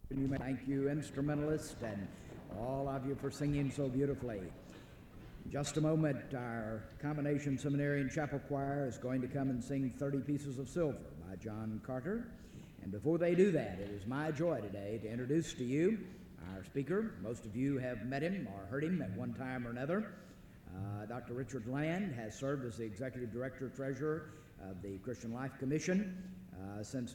Thank you, instrumentalists, and all of you for singing so beautifully. In just a moment, our combination seminary and chapel choir is going to come and sing 30 Pieces of Silver by John Carter. And before they do that, it is my joy today to introduce to you our speaker. Most of you have met him or heard him at one time or another. Dr. Richard Land has served as the Executive Director-Treasurer of the Christian Life Commission since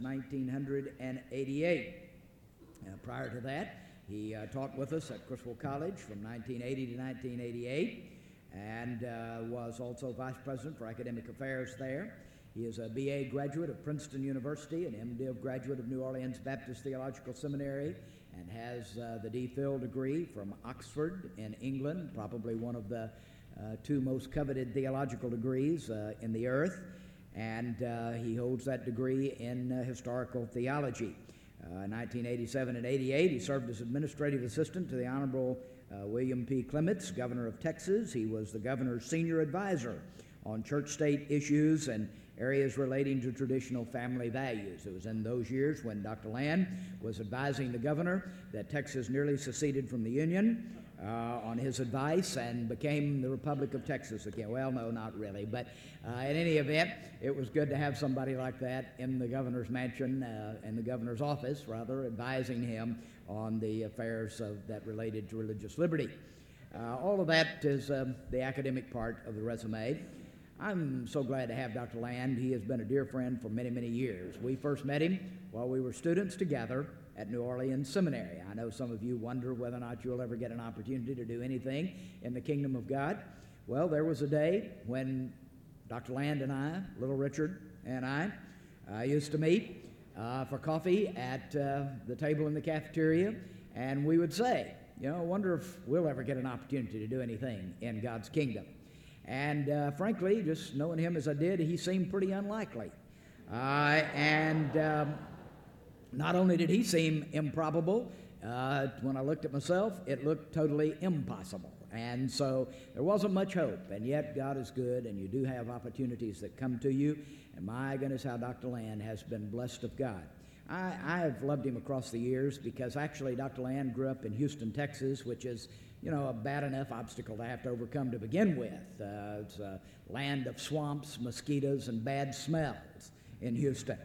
1988. Prior to that, he taught with us at Criswell College from 1980 to 1988 and was also Vice President for Academic Affairs there. He is a BA graduate of Princeton University, an MDiv graduate of New Orleans Baptist Theological Seminary, and has the D.Phil degree from Oxford in England, probably one of the two most coveted theological degrees in the earth, and he holds that degree in historical theology. 1987 and 88, he served as administrative assistant to the Honorable William P. Clements, governor of Texas. He was the governor's senior advisor on church-state issues and areas relating to traditional family values. It was in those years when Dr. Land was advising the governor that Texas nearly seceded from the Union on his advice and became the Republic of Texas again. Well, no, not really, but in any event, it was good to have somebody like that in the governor's mansion, in the governor's office, rather, advising him on the affairs that related to religious liberty. All of that is the academic part of the resume. I'm so glad to have Dr. Land. He has been a dear friend for many, many years. We first met him while we were students together at New Orleans Seminary. I know some of you wonder whether or not you'll ever get an opportunity to do anything in the kingdom of God. Well, there was a day when Dr. Land and I, little Richard and I, used to meet for coffee at the table in the cafeteria, and we would say, I wonder if we'll ever get an opportunity to do anything in God's kingdom. And frankly, just knowing him as I did, he seemed pretty unlikely. Not only did he seem improbable, when I looked at myself, it looked totally impossible. And so there wasn't much hope, and yet God is good, and you do have opportunities that come to you, and my goodness, how Dr. Land has been blessed of God. I have loved him across the years because actually Dr. Land grew up in Houston, Texas, which is, a bad enough obstacle to have to overcome to begin with. It's a land of swamps, mosquitoes, and bad smells in Houston.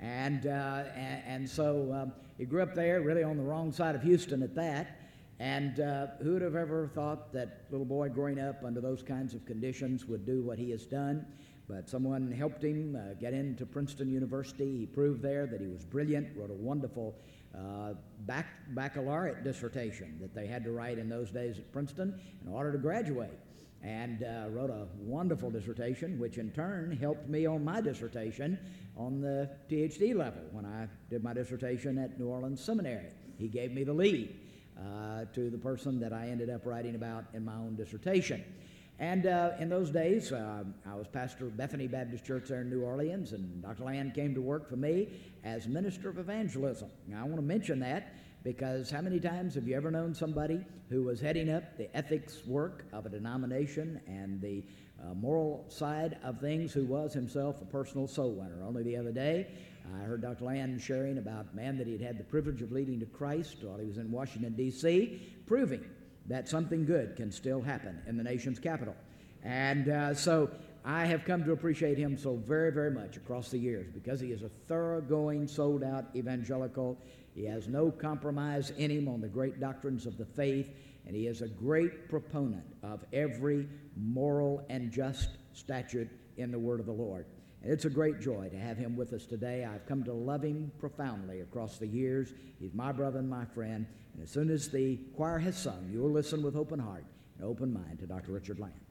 And so he grew up there, really on the wrong side of Houston at that. And who would have ever thought that little boy growing up under those kinds of conditions would do what he has done? But someone helped him get into Princeton University. He proved there that he was brilliant, wrote a wonderful baccalaureate dissertation that they had to write in those days at Princeton in order to graduate. And wrote a wonderful dissertation, which in turn helped me on my dissertation on the PhD level when I did my dissertation at New Orleans Seminary. He gave me the lead to the person that I ended up writing about in my own dissertation. And in those days, I was pastor of Bethany Baptist Church there in New Orleans, and Dr. Land came to work for me as minister of evangelism. Now, I want to mention that because how many times have you ever known somebody who was heading up the ethics work of a denomination and the moral side of things who was himself a personal soul winner? Only the other day, I heard Dr. Land sharing about a man that he'd had the privilege of leading to Christ while he was in Washington, D.C., proving that something good can still happen in the nation's capital. And so I have come to appreciate him so very, very much across the years because he is a thoroughgoing, sold-out evangelical. He has no compromise in him on the great doctrines of the faith, and he is a great proponent of every moral and just statute in the word of the Lord. And it's a great joy to have him with us today. I've come to love him profoundly across the years. He's my brother and my friend. And as soon as the choir has sung, you'll listen with open heart and open mind to Dr. Richard Land.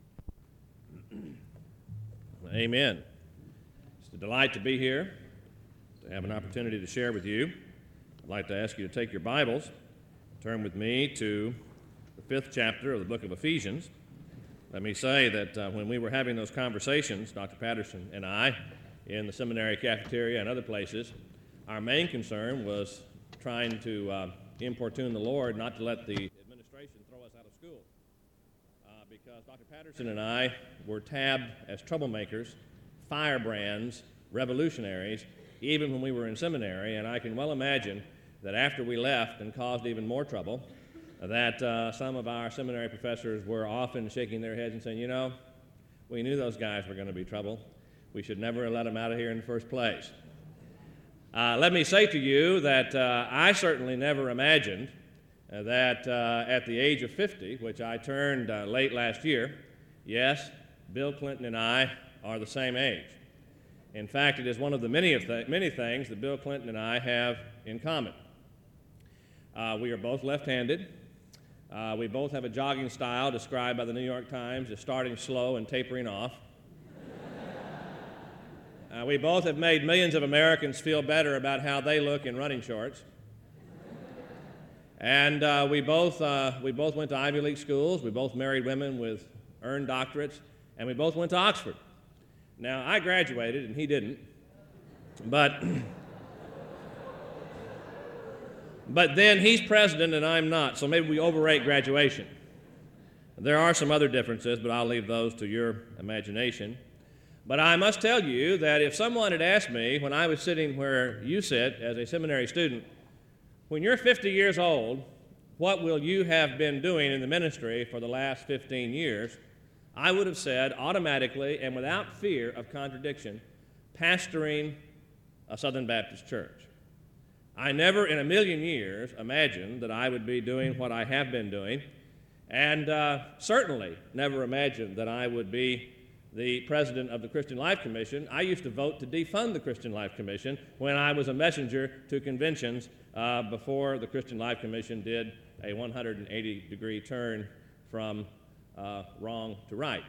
Amen. It's a delight to be here, to have an opportunity to share with you. I'd like to ask you to take your Bibles, turn with me to the 5th chapter of the book of Ephesians. Let me say that when we were having those conversations, Dr. Patterson and I, in the seminary cafeteria and other places, our main concern was trying to importune the Lord not to let the administration throw us out of school. Because Dr. Patterson and I were tabbed as troublemakers, firebrands, revolutionaries, even when we were in seminary, and I can well imagine that after we left and caused even more trouble, that some of our seminary professors were often shaking their heads and saying, you know, we knew those guys were going to be trouble. We should never have let them out of here in the first place. Let me say to you that I certainly never imagined that at the age of 50, which I turned late last year, yes, Bill Clinton and I are the same age. In fact, it is one of the many things that Bill Clinton and I have in common. We are both left-handed. We both have a jogging style described by the New York Times as starting slow and tapering off. We both have made millions of Americans feel better about how they look in running shorts. And we both went to Ivy League schools. We both married women with earned doctorates. And we both went to Oxford. Now, I graduated and he didn't. But then he's president and I'm not, so maybe we overrate graduation. There are some other differences, but I'll leave those to your imagination. But I must tell you that if someone had asked me when I was sitting where you sit as a seminary student, when you're 50 years old, what will you have been doing in the ministry for the last 15 years, I would have said automatically and without fear of contradiction, pastoring a Southern Baptist church. I never in a million years imagined that I would be doing what I have been doing, and certainly never imagined that I would be the president of the Christian Life Commission. I used to vote to defund the Christian Life Commission when I was a messenger to conventions before the Christian Life Commission did a 180-degree turn from wrong to right.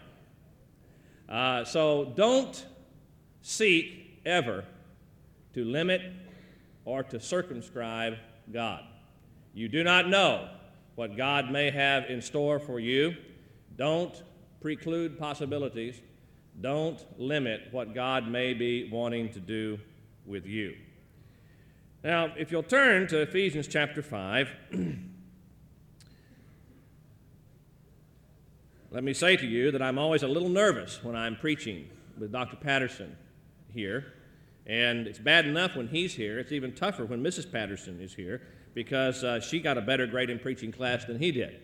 So don't seek ever to limit or to circumscribe God. You do not know what God may have in store for you. Don't preclude possibilities. Don't limit what God may be wanting to do with you. Now, if you'll turn to Ephesians chapter 5, let me say to you that I'm always a little nervous when I'm preaching with Dr. Patterson here. And it's bad enough when he's here. It's even tougher when Mrs. Patterson is here because she got a better grade in preaching class than he did.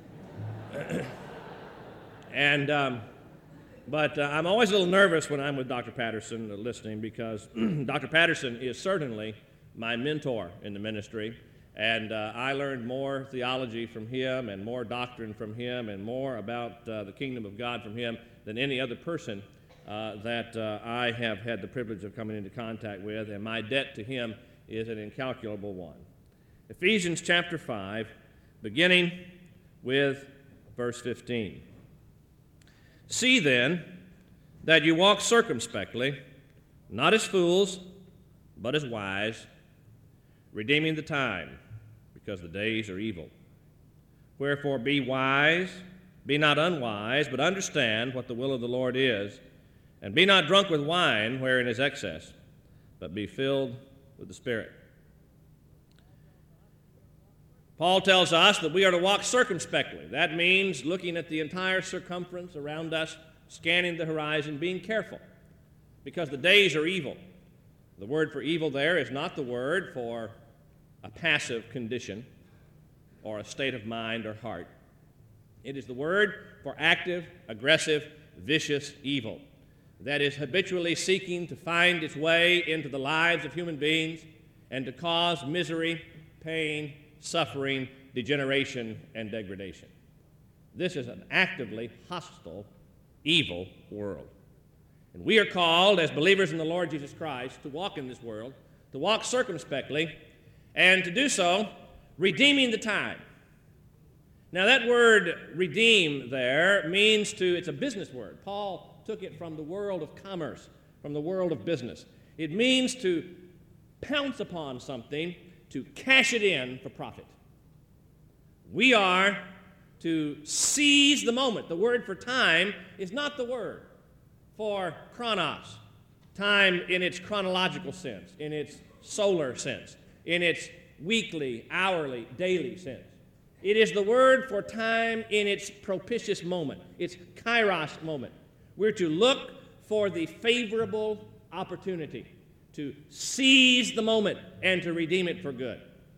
But I'm always a little nervous when I'm with Dr. Patterson listening because Dr. Patterson is certainly my mentor in the ministry. And I learned more theology from him and more doctrine from him and more about the kingdom of God from him than any other person that I have had the privilege of coming into contact with, and my debt to him is an incalculable one. Ephesians chapter 5, beginning with verse 15. See then that you walk circumspectly, not as fools, but as wise, redeeming the time, because the days are evil. Wherefore be wise, be not unwise, but understand what the will of the Lord is. And be not drunk with wine, wherein is excess, but be filled with the Spirit. Paul tells us that we are to walk circumspectly. That means looking at the entire circumference around us, scanning the horizon, being careful, because the days are evil. The word for evil there is not the word for a passive condition or a state of mind or heart. It is the word for active, aggressive, vicious evil that is habitually seeking to find its way into the lives of human beings and to cause misery, pain, suffering, degeneration, and degradation. This is an actively hostile, evil world. And we are called, as believers in the Lord Jesus Christ, to walk in this world, to walk circumspectly, and to do so, redeeming the time. Now that word redeem there means it's a business word. Paul took it from the world of commerce, from the world of business. It means to pounce upon something, to cash it in for profit. We are to seize the moment. The word for time is not the word for chronos, time in its chronological sense, in its solar sense, in its weekly, hourly, daily sense. It is the word for time in its propitious moment, its kairos moment. We're to look for the favorable opportunity to seize the moment and to redeem it for good.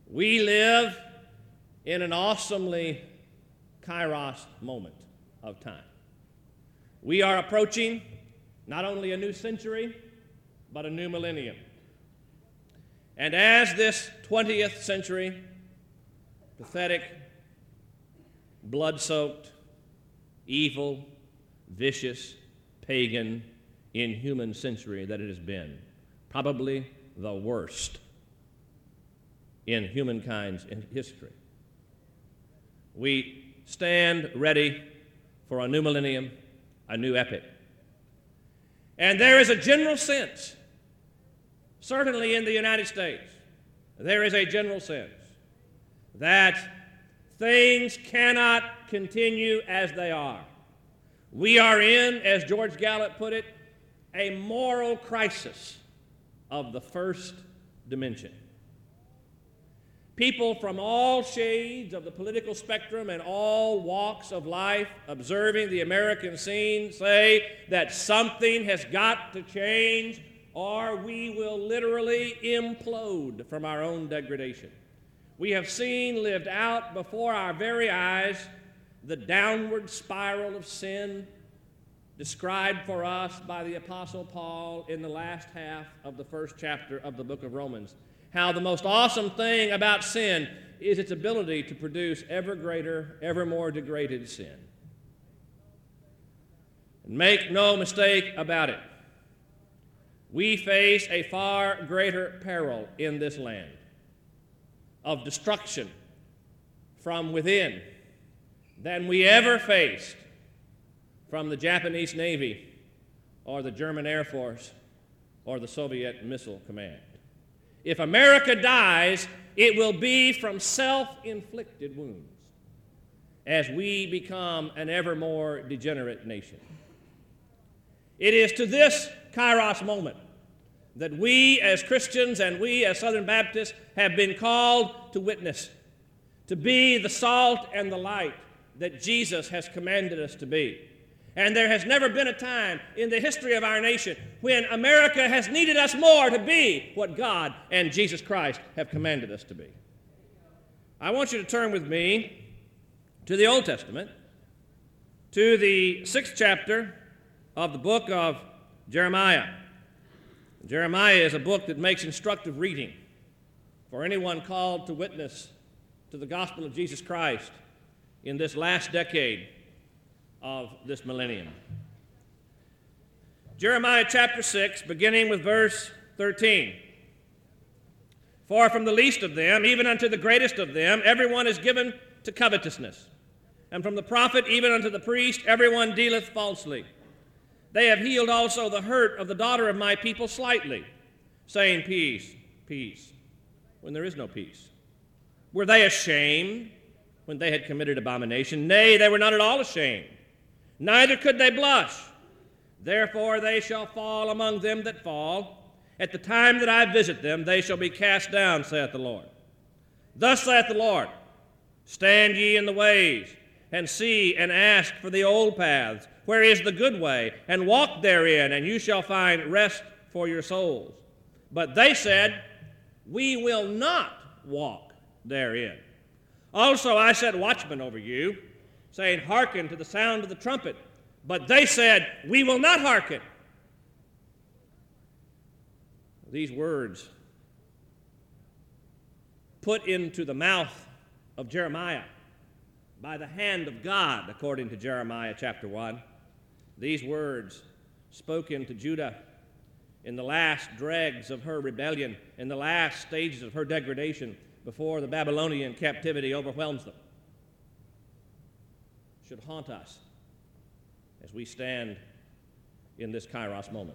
We live in an awesomely kairos moment of time. We are approaching not only a new century, but a new millennium. And as this 20th century, pathetic, blood-soaked, evil, vicious, pagan, inhuman century that it has been, probably the worst in humankind's history, we stand ready for a new millennium, a new epoch. And there is a general sense, certainly in the United States, there is a general sense that things cannot continue as they are. We are in, as George Gallup put it, a moral crisis of the first dimension. People from all shades of the political spectrum and all walks of life observing the American scene say that something has got to change or we will literally implode from our own degradation. We have seen lived out before our very eyes the downward spiral of sin described for us by the Apostle Paul in the last half of the first chapter of the book of Romans. How the most awesome thing about sin is its ability to produce ever greater, ever more degraded sin. And make no mistake about it, we face a far greater peril in this land of destruction from within than we ever faced from the Japanese Navy or the German Air Force or the Soviet Missile Command. If America dies, it will be from self-inflicted wounds as we become an ever more degenerate nation. It is to this kairos moment that we as Christians and we as Southern Baptists have been called to witness, to be the salt and the light that Jesus has commanded us to be. And there has never been a time in the history of our nation when America has needed us more to be what God and Jesus Christ have commanded us to be. I want you to turn with me to the Old Testament, to the 6th chapter of the book of Jeremiah. Jeremiah is a book that makes instructive reading for anyone called to witness to the gospel of Jesus Christ in this last decade of this millennium. Jeremiah chapter 6, beginning with verse 13. For from the least of them, even unto the greatest of them, everyone is given to covetousness. And from the prophet even unto the priest, everyone dealeth falsely. They have healed also the hurt of the daughter of my people slightly, saying, peace, peace, when there is no peace. Were they ashamed when they had committed abomination? Nay, they were not at all ashamed. Neither could they blush. Therefore they shall fall among them that fall. At the time that I visit them, they shall be cast down, saith the Lord. Thus saith the Lord, stand ye in the ways, and see and ask for the old paths, where is the good way, and walk therein, and you shall find rest for your souls. But they said, we will not walk therein. Also I set watchmen over you, saying, hearken to the sound of the trumpet. But they said, we will not hearken. These words put into the mouth of Jeremiah by the hand of God, according to Jeremiah chapter 1. These words spoken to Judah in the last dregs of her rebellion, in the last stages of her degradation before the Babylonian captivity overwhelms them, should haunt us as we stand in this kairos moment.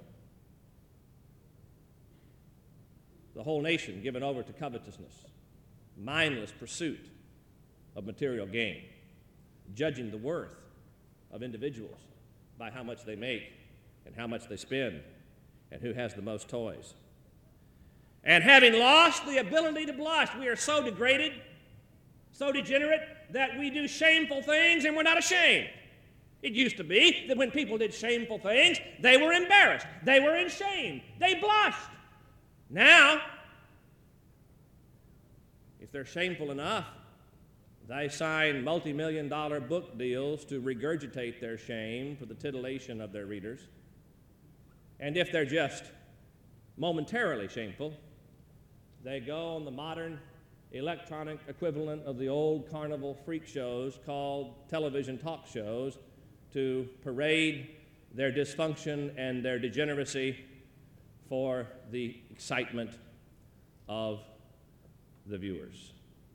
The whole nation given over to covetousness, mindless pursuit of material gain, judging the worth of individuals by how much they make and how much they spend and who has the most toys. And having lost the ability to blush, we are so degraded, so degenerate, that we do shameful things and we're not ashamed. It used to be that when people did shameful things, they were embarrassed, they were ashamed, they blushed. Now, if they're shameful enough, they sign multi-million-dollar book deals to regurgitate their shame for the titillation of their readers. And if they're just momentarily shameful, they go on the modern electronic equivalent of the old carnival freak shows called television talk shows to parade their dysfunction and their degeneracy for the excitement of the viewers.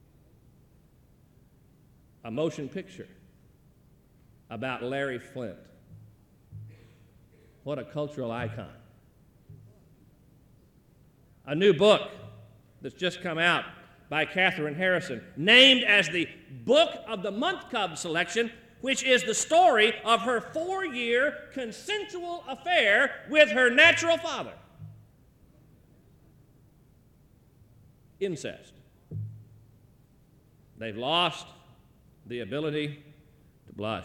A motion picture about Larry Flint. What a cultural icon. A new book that's just come out by Katherine Harrison, named as the Book of the Month Cub selection, which is the story of her 4-year consensual affair with her natural father. Incest. They've lost the ability to blush.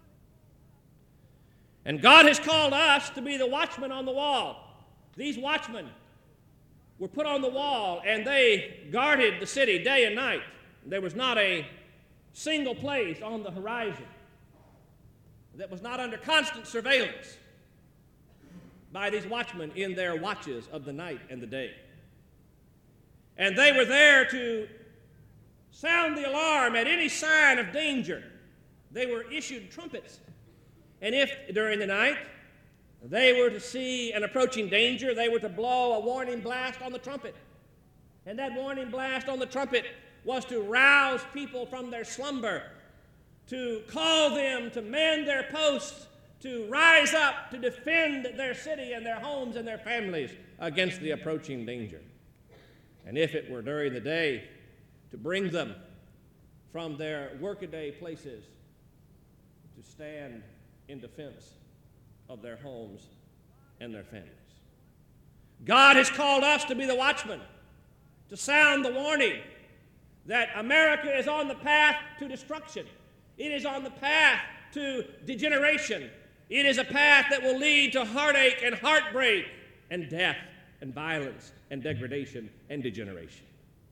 And God has called us to be the watchmen on the wall. These watchmen were put on the wall, and they guarded the city day and night. There was not a single place on the horizon that was not under constant surveillance by these watchmen in their watches of the night and the day. And they were there to sound the alarm at any sign of danger. They were issued trumpets. And if during the night they were to see an approaching danger, they were to blow a warning blast on the trumpet. And that warning blast on the trumpet was to rouse people from their slumber, to call them to man their posts, to rise up to defend their city and their homes and their families against the approaching danger. And if it were during the day, to bring them from their workaday places to stand in defense of their homes and their families. God has called us to be the watchmen, to sound the warning that America is on the path to destruction. It is on the path to degeneration. It is a path that will lead to heartache and heartbreak and death and violence and degradation and degeneration.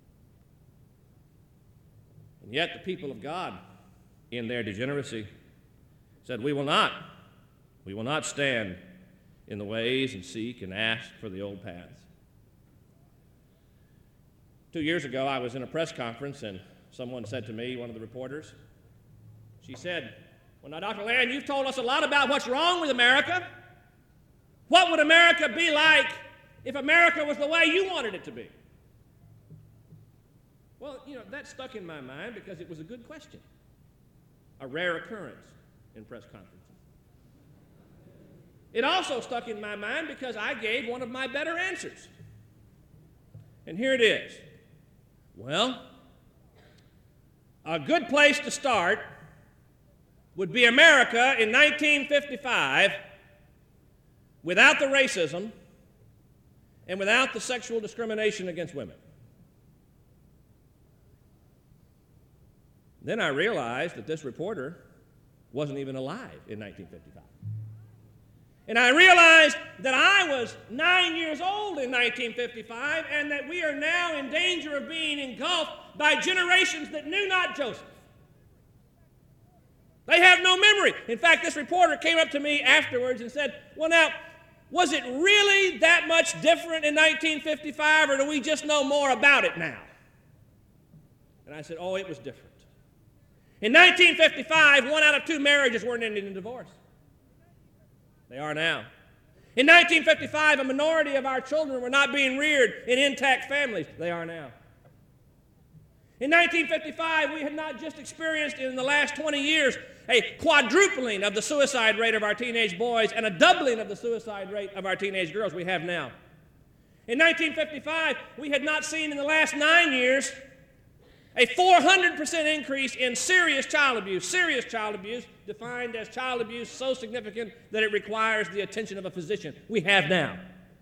And yet the people of God, in their degeneracy, said, we will not stand in the ways and seek and ask for the old paths. 2 years ago, I was in a press conference, and someone said to me, one of the reporters, she said, well, now, Dr. Land, you've told us a lot about what's wrong with America. What would America be like if America was the way you wanted it to be? Well, that stuck in my mind because it was a good question, a rare occurrence in press conferences. It also stuck in my mind because I gave one of my better answers. And here it is. Well, a good place to start would be America in 1955 without the racism and without the sexual discrimination against women. Then I realized that this reporter wasn't even alive in 1955. And I realized that I was 9 years old in 1955 and that we are now in danger of being engulfed by generations that knew not Joseph. They have no memory. In fact, this reporter came up to me afterwards and said, well, now, was it really that much different in 1955, or do we just know more about it now? And I said, oh, it was different. In 1955, 1 out of 2 marriages weren't ending in divorce. They are now. In 1955, a minority of our children were not being reared in intact families. They are now. In 1955, we had not just experienced in the last 20 years a quadrupling of the suicide rate of our teenage boys and a doubling of the suicide rate of our teenage girls. We have now. In 1955, we had not seen in the last 9 years a 400% increase in serious child abuse defined as child abuse so significant that it requires the attention of a physician. We have now.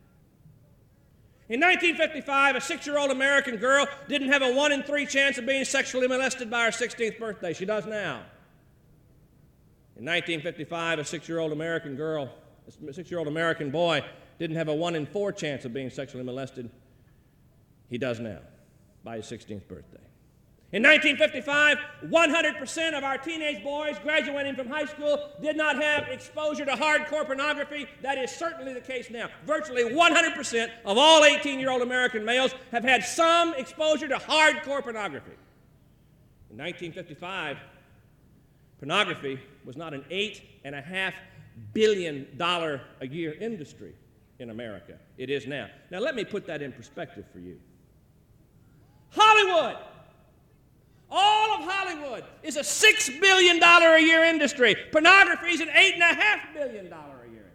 In 1955, a 6-year-old American girl didn't have a 1 in 3 chance of being sexually molested by her 16th birthday. She does now. In 1955, a 6-year-old American boy didn't have a 1 in 4 chance of being sexually molested. He does now, by his 16th birthday. In 1955, 100% of our teenage boys graduating from high school did not have exposure to hardcore pornography. That is certainly the case now. Virtually 100% of all 18-year-old American males have had some exposure to hardcore pornography. In 1955, pornography was not an $8.5 billion a year industry in America. It is now. Now let me put that in perspective for you. Hollywood! All of Hollywood is a $6 billion a year industry. Pornography is an $8.5 billion a year.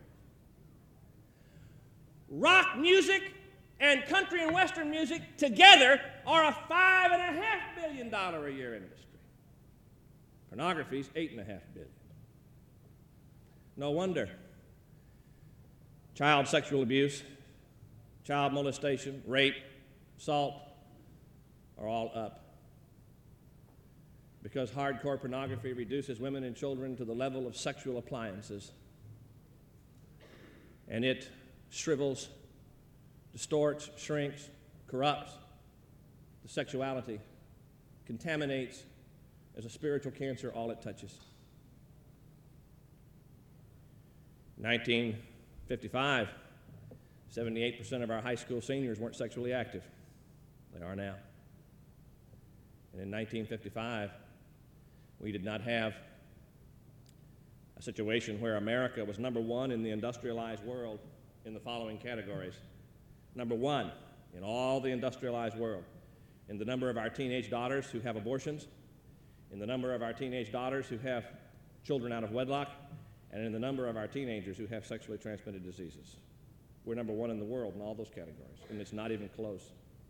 Rock music and country and western music together are a $5.5 billion a year industry. Pornography is $8.5 billion. No wonder child sexual abuse, child molestation, rape, assault are all up. Because hardcore pornography reduces women and children to the level of sexual appliances. And it shrivels, distorts, shrinks, corrupts the sexuality, contaminates as a spiritual cancer all it touches. In 1955, 78% of our high school seniors weren't sexually active. They are now. And in 1955, we did not have a situation where America was number one in the industrialized world in the following categories. Number one in all the industrialized world in the number of our teenage daughters who have abortions, in the number of our teenage daughters who have children out of wedlock, and in the number of our teenagers who have sexually transmitted diseases. We're number one in the world in all those categories, and it's not even close.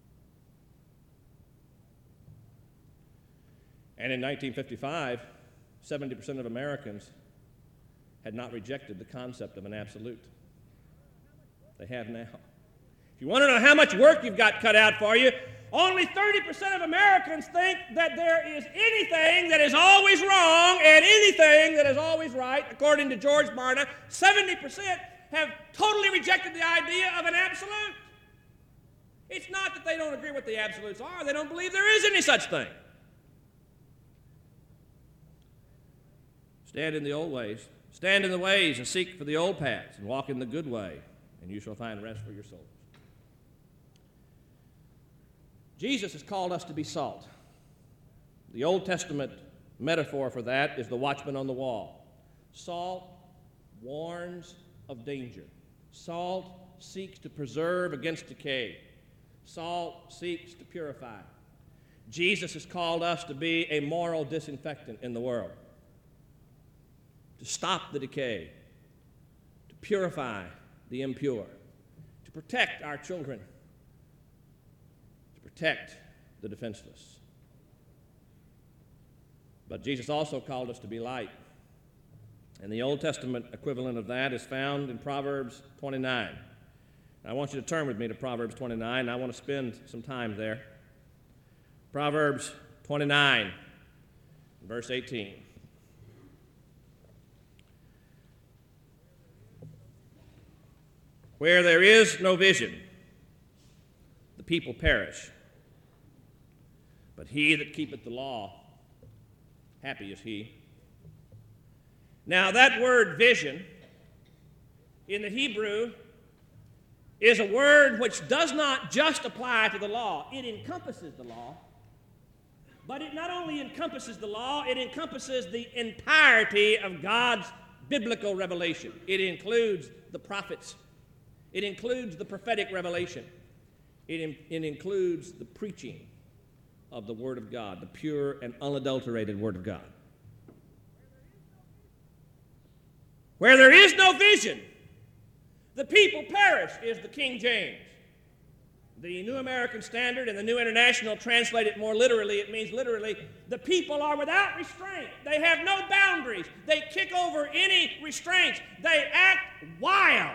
And in 1955, 70% of Americans had not rejected the concept of an absolute. They have now. If you want to know how much work you've got cut out for you, only 30% of Americans think that there is anything that is always wrong and anything that is always right. According to George Barna, 70% have totally rejected the idea of an absolute. It's not that they don't agree what the absolutes are. They don't believe there is any such thing. Stand in the old ways. Stand in the ways and seek for the old paths and walk in the good way, and you shall find rest for your souls. Jesus has called us to be salt. The Old Testament metaphor for that is the watchman on the wall. Salt warns of danger. Salt seeks to preserve against decay. Salt seeks to purify. Jesus has called us to be a moral disinfectant in the world, to stop the decay, to purify the impure, to protect our children, to protect the defenseless. But Jesus also called us to be light. And the Old Testament equivalent of that is found in Proverbs 29. I want you to turn with me to Proverbs 29. I want to spend some time there. Proverbs 29, verse 18. Where there is no vision, the people perish. But he that keepeth the law, happy is he. Now that word vision in the Hebrew is a word which does not just apply to the law. It encompasses the law. But it not only encompasses the law, it encompasses the entirety of God's biblical revelation. It includes the prophets. It includes the prophetic revelation. It includes the preaching of the Word of God, the pure and unadulterated Word of God. Where there is no vision, the people perish, is the King James. The New American Standard and the New International translate it more literally. It means literally, the people are without restraint. They have no boundaries. They kick over any restraints. They act wild.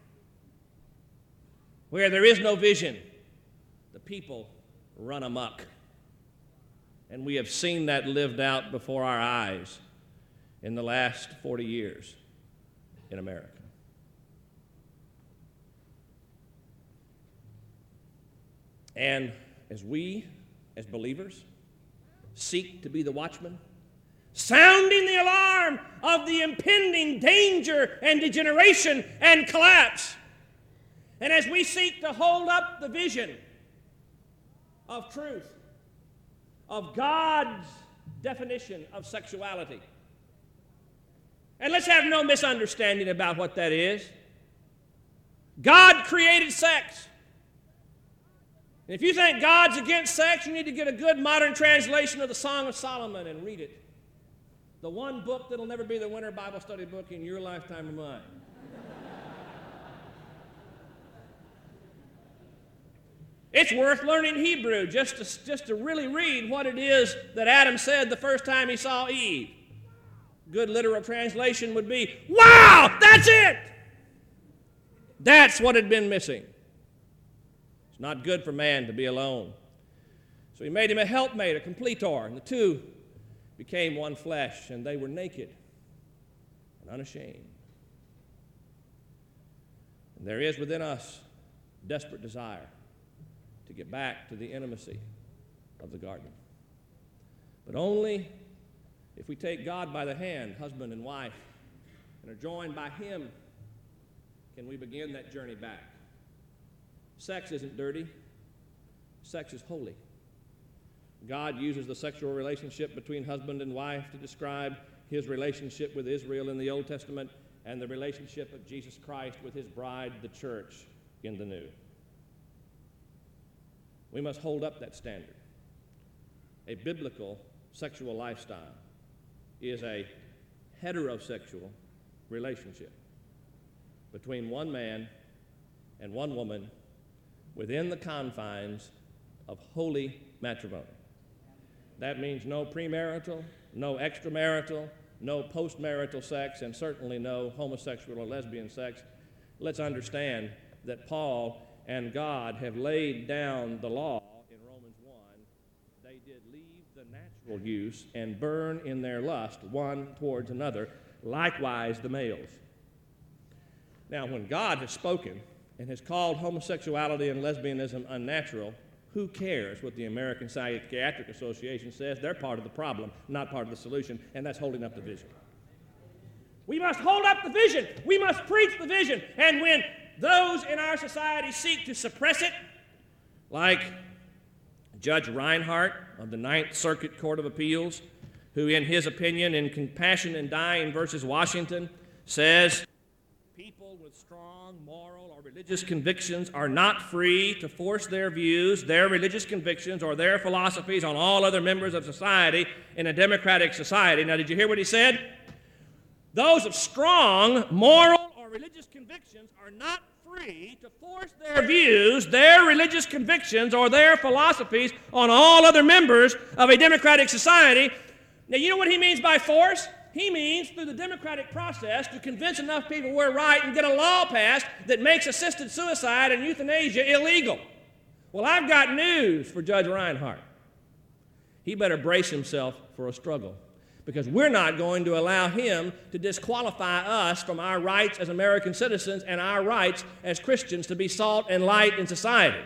Where there is no vision, the people run amok. And we have seen that lived out before our eyes in the last 40 years in America. And as we, as believers, seek to be the watchman, sounding the alarm of the impending danger and degeneration and collapse. And as we seek to hold up the vision of truth, of God's definition of sexuality, and let's have no misunderstanding about what that is. God created sex. And if you think God's against sex, you need to get a good modern translation of the Song of Solomon and read it. The one book that'll never be the winter Bible study book in your lifetime or mine. It's worth learning Hebrew just to really read what it is that Adam said the first time he saw Eve. Good literal translation would be, "Wow, that's it!" That's what had been missing. It's not good for man to be alone. So he made him a helpmate, a completor, and the two became one flesh, and they were naked and unashamed. And there is within us desperate desire to get back to the intimacy of the garden. But only if we take God by the hand, husband and wife, and are joined by Him, can we begin that journey back. Sex isn't dirty. Sex is holy. God uses the sexual relationship between husband and wife to describe His relationship with Israel in the Old Testament and the relationship of Jesus Christ with His bride, the church, in the New. We must hold up that standard. A biblical sexual lifestyle is a heterosexual relationship between one man and one woman within the confines of holy matrimony. That means no premarital, no extramarital, no postmarital sex, and certainly no homosexual or lesbian sex. Let's understand that Paul and God have laid down the law in Romans 1. They did leave the natural use and burn in their lust one towards another, likewise the males. Now, when God has spoken and has called homosexuality and lesbianism unnatural, who cares what the American Psychiatric Association says? They're part of the problem, not part of the solution, and that's holding up the vision. We must hold up the vision. We must preach the vision. And when those in our society seek to suppress it, like Judge Reinhardt of the Ninth Circuit Court of Appeals, who in his opinion in Compassion in Dying versus Washington says, people with strong moral or religious convictions are not free to force their views, their religious convictions, or their philosophies on all other members of society in a democratic society. Now, did you hear what he said? Those of strong moral or religious convictions are not free to force their views, their religious convictions, or their philosophies on all other members of a democratic society. Now, you know what he means by force? He means through the democratic process to convince enough people we're right and get a law passed that makes assisted suicide and euthanasia illegal. Well, I've got news for Judge Reinhardt. He better brace himself for a struggle, because we're not going to allow him to disqualify us from our rights as American citizens and our rights as Christians to be salt and light in society.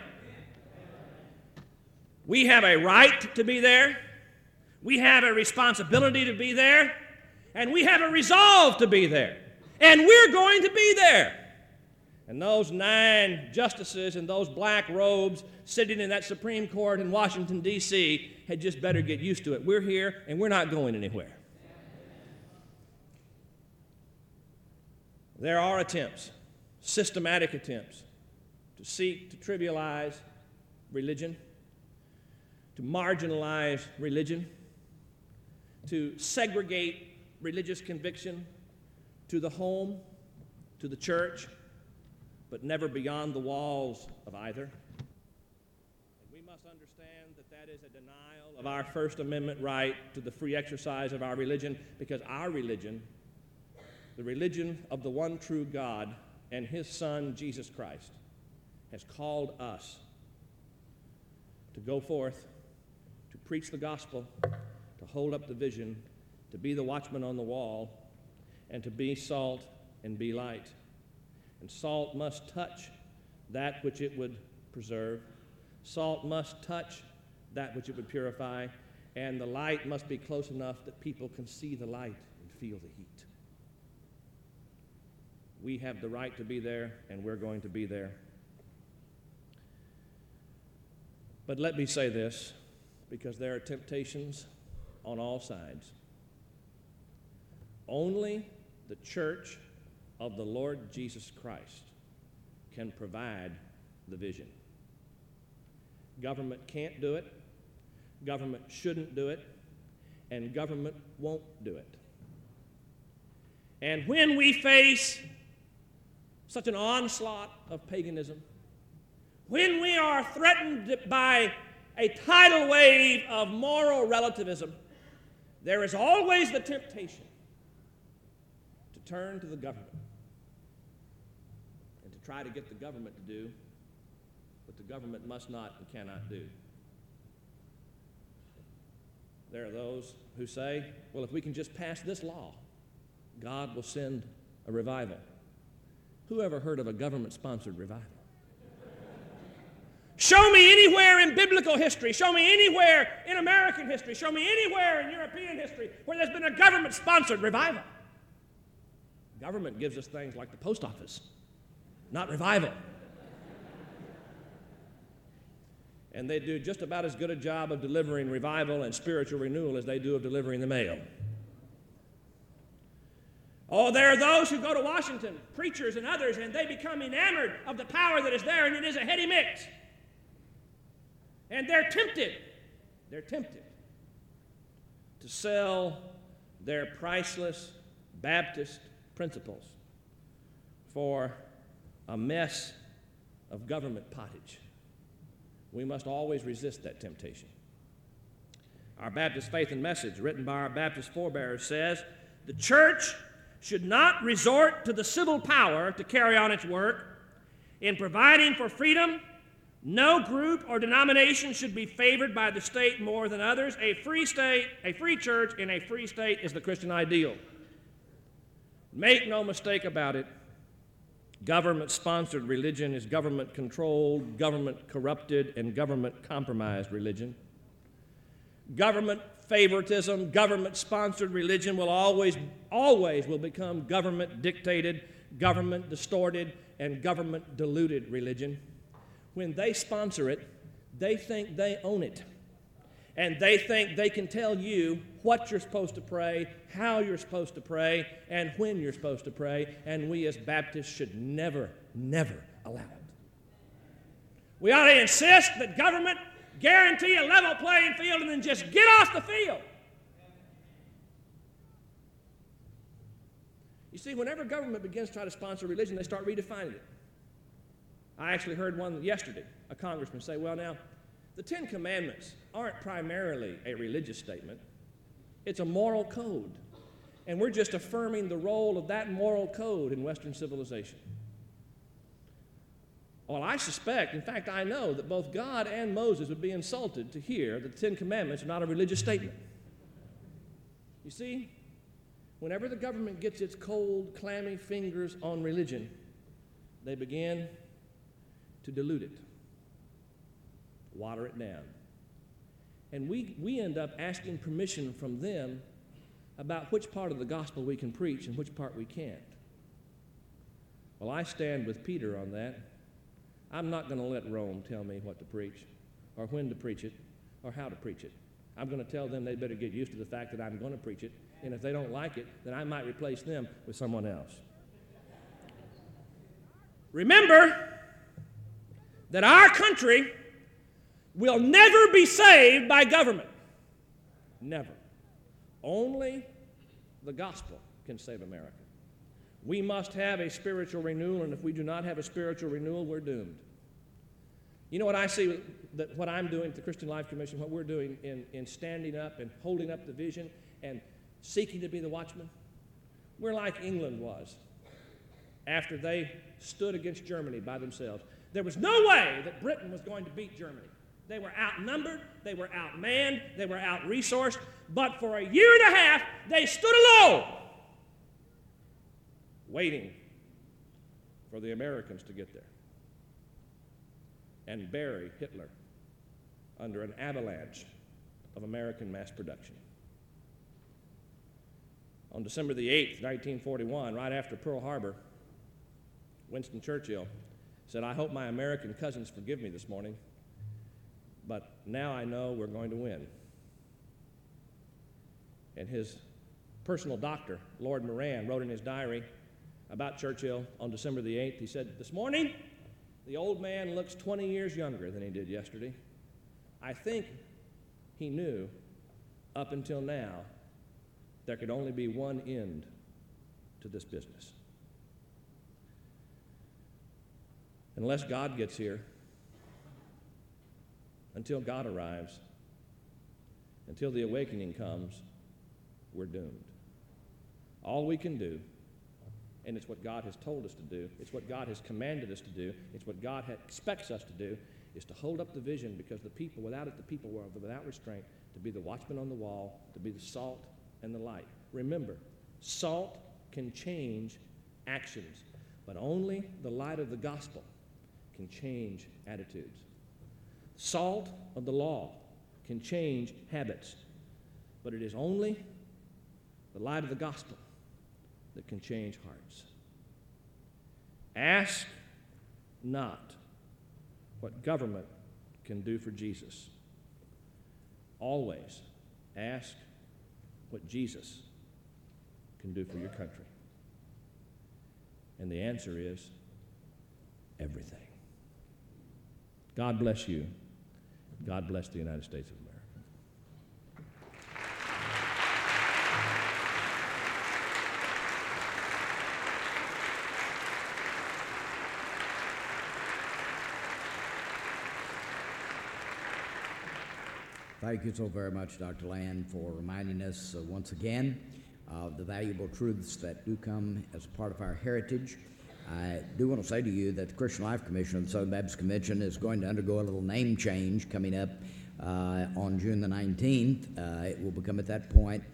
We have a right to be there. We have a responsibility to be there. And we have a resolve to be there. And we're going to be there. And those 9 justices in those black robes sitting in that Supreme Court in Washington, D.C. had just better get used to it. We're here, and we're not going anywhere. There are attempts, systematic attempts, to seek to trivialize religion, to marginalize religion, to segregate religious conviction to the home, to the church, but never beyond the walls of either. And we must understand that that is a denial of our First Amendment right to the free exercise of our religion, because our religion, the religion of the one true God and His Son, Jesus Christ, has called us to go forth, to preach the gospel, to hold up the vision, to be the watchman on the wall, and to be salt and be light. And salt must touch that which it would preserve. Salt must touch that which it would purify. and the light must be close enough that people can see the light and feel the heat. We have the right to be there, and we're going to be there. But let me say this, because there are temptations on all sides. Only the church of the Lord Jesus Christ can provide the vision. Government can't do it, government shouldn't do it, and government won't do it. And when we face such an onslaught of paganism, when we are threatened by a tidal wave of moral relativism, there is always the temptation to turn to the government and to try to get the government to do what the government must not and cannot do. There are those who say, well, if we can just pass this law, God will send a revival. Who ever heard of a government-sponsored revival? Show me anywhere in biblical history, show me anywhere in American history, show me anywhere in European history where there's been a government-sponsored revival. Government gives us things like the post office, not revival. And they do just about as good a job of delivering revival and spiritual renewal as they do of delivering the mail. Oh, there are those who go to Washington, preachers and others, and they become enamored of the power that is there, and it is a heady mix. And they're tempted to sell their priceless Baptist principles for a mess of government pottage. We must always resist that temptation. Our Baptist Faith and Message, written by our Baptist forebears, says, the church should not resort to the civil power to carry on its work. In providing for freedom, no group or denomination should be favored by the state more than others. A free state, a free church in a free state is the Christian ideal. Make no mistake about it, government-sponsored religion is government-controlled, government-corrupted, and government-compromised religion. Government favoritism, government-sponsored religion will always will become government-dictated, government-distorted, and government-diluted religion. When they sponsor it, they think they own it. And they think they can tell you what you're supposed to pray, how you're supposed to pray, and when you're supposed to pray. And we as Baptists should never, never allow it. We ought to insist that government guarantee a level playing field and then just get off the field. You see, whenever government begins to try to sponsor religion, they start redefining it. I actually heard one yesterday, a congressman say, well, now, the Ten Commandments aren't primarily a religious statement. It's a moral code. And we're just affirming the role of that moral code in Western civilization. Well, I suspect, in fact, I know that both God and Moses would be insulted to hear that the Ten Commandments are not a religious statement. You see, whenever the government gets its cold, clammy fingers on religion, they begin to dilute it, water it down. And we end up asking permission from them about which part of the gospel we can preach and which part we can't. Well, I stand with Peter on that. I'm not going to let Rome tell me what to preach or when to preach it or how to preach it. I'm going to tell them they better get used to the fact that I'm going to preach it, and if they don't like it, then I might replace them with someone else. Remember that our country will never be saved by government. Never. Only the gospel can save America. We must have a spiritual renewal, and if we do not have a spiritual renewal, we're doomed. You know what I see, that what I'm doing at the Christian Life Commission, what we're doing in standing up and holding up the vision and seeking to be the watchman? We're like England was after they stood against Germany by themselves. There was no way that Britain was going to beat Germany. They were outnumbered, they were outmanned, they were out-resourced, but for a year and a half, they stood alone, waiting for the Americans to get there and bury Hitler under an avalanche of American mass production. On December the 8th, 1941, right after Pearl Harbor, Winston Churchill said, "I hope my American cousins forgive me this morning, but now I know we're going to win." And his personal doctor, Lord Moran, wrote in his diary about Churchill on December the 8th, he said, "This morning, the old man looks 20 years younger than he did yesterday. I think he knew up until now there could only be one end to this business. Unless God gets here, until God arrives, until the awakening comes, we're doomed. All we can do, and it's what God has told us to do, it's what God has commanded us to do, it's what God expects us to do, is to hold up the vision, because the people, without it, the people were without restraint, to be the watchman on the wall, to be the salt and the light. Remember, salt can change actions, but only the light of the gospel can change attitudes. Salt of the law can change habits, but it is only the light of the gospel that can change hearts. Ask not what government can do for Jesus. Always ask what Jesus can do for your country. And the answer is everything. God bless you. God bless the United States of America. Thank you so very much, Dr. Land, for reminding us once again of the valuable truths that do come as a part of our heritage. I do want to say to you that the Christian Life Commission of the Southern Baptist Convention is going to undergo a little name change coming up on June the 19th. It will become at that point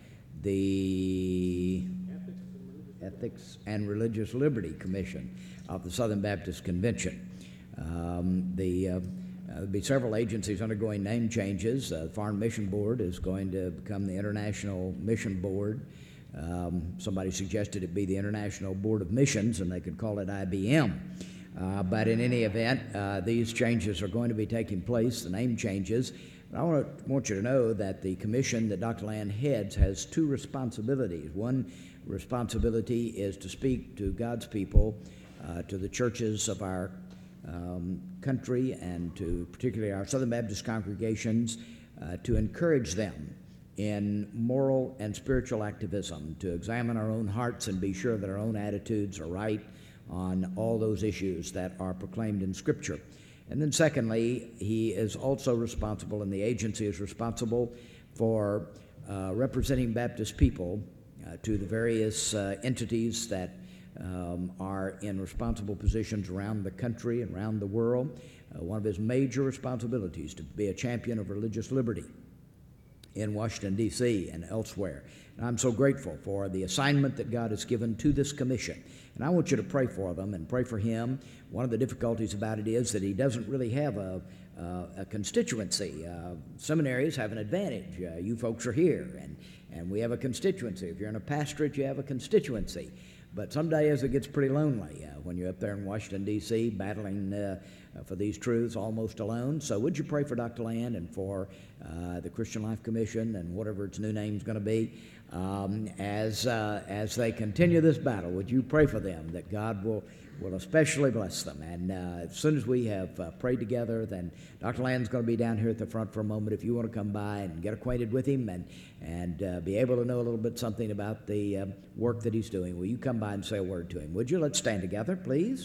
the Ethics and Religious Liberty Commission of the Southern Baptist Convention. There'll be several agencies undergoing name changes. The Foreign Mission Board is going to become the International Mission Board. Somebody suggested it be the International Board of Missions, and they could call it IBM. But in any event, these changes are going to be taking place, the name changes. And I want you to know that the commission that Dr. Land heads has two responsibilities. One responsibility is to speak to God's people, to the churches of our country, and to particularly our Southern Baptist congregations, to encourage them in moral and spiritual activism, to examine our own hearts and be sure that our own attitudes are right on all those issues that are proclaimed in Scripture. And then secondly, he is also responsible, and the agency is responsible for representing Baptist people to the various entities that are in responsible positions around the country and around the world. One of his major responsibilities to be a champion of religious liberty in Washington, D.C. and elsewhere. And I'm so grateful for the assignment that God has given to this commission. And I want you to pray for them and pray for him. One of the difficulties about it is that he doesn't really have a constituency. Seminaries have an advantage. You folks are here, and we have a constituency. If you're in a pastorate, you have a constituency. But some days it gets pretty lonely when you're up there in Washington, D.C., battling for these truths almost alone. So would you pray for Dr. Land and for the Christian Life Commission and whatever its new name's going to be as they continue this battle? Would you pray for them that God will especially bless them? And as soon as we have prayed together, then Dr. Land's going to be down here at the front for a moment. If you want to come by and get acquainted with him and be able to know a little bit something about the work that he's doing, will you come by and say a word to him? Would you? Let's stand together, please.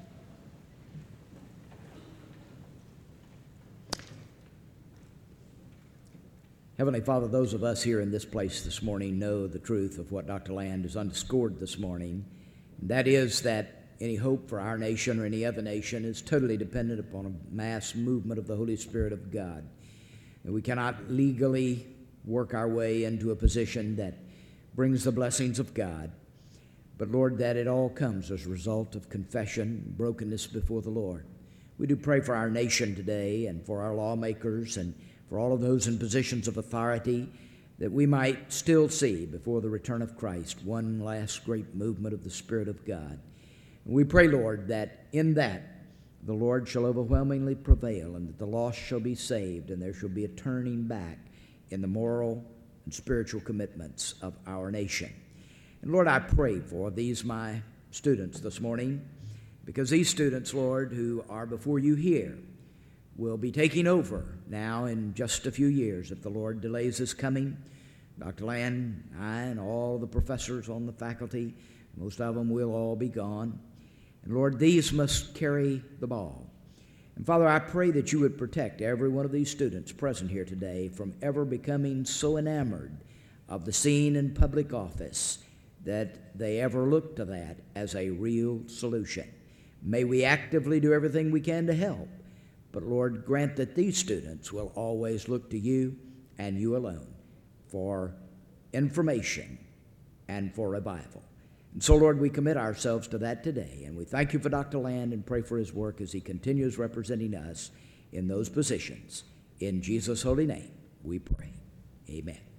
Heavenly Father, those of us here in this place this morning know the truth of what Dr. Land has underscored this morning. And that is that any hope for our nation or any other nation is totally dependent upon a mass movement of the Holy Spirit of God. And we cannot legally work our way into a position that brings the blessings of God. But Lord, that it all comes as a result of confession and brokenness before the Lord. We do pray for our nation today and for our lawmakers and for all of those in positions of authority, that we might still see before the return of Christ one last great movement of the Spirit of God. And we pray, Lord, that in that the Lord shall overwhelmingly prevail, and that the lost shall be saved, and there shall be a turning back in the moral and spiritual commitments of our nation. And Lord, I pray for these my students this morning, because these students, Lord, who are before you here, will be taking over now in just a few years if the Lord delays his coming. Dr. Land, I, and all the professors on the faculty, most of them will all be gone. And Lord, these must carry the ball. And Father, I pray that you would protect every one of these students present here today from ever becoming so enamored of the scene in public office that they ever look to that as a real solution. May we actively do everything we can to help. But Lord, grant that these students will always look to you and you alone for information and for revival. And so, Lord, we commit ourselves to that today, and we thank you for Dr. Land and pray for his work as he continues representing us in those positions. In Jesus' holy name we pray. Amen.